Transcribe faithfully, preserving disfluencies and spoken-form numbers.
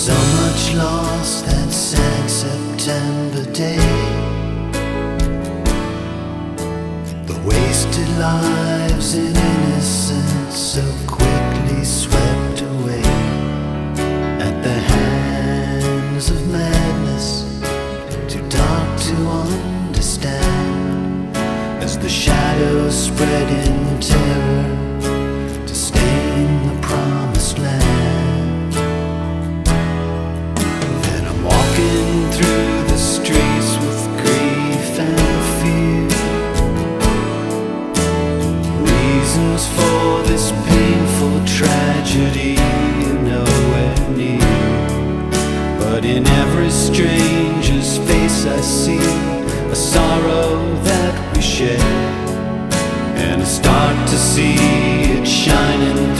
So much lost that sad September day. The wasted lives in innocence so quickly swept away at the hands of madness, too dark to understand, as the shadows spread in terror to stain the promised land. And I'm walking through the streets with grief and fear, reasons for this painful tragedy are nowhere near. But in every stranger's face I see a sorrow that we share, and I start to see it shining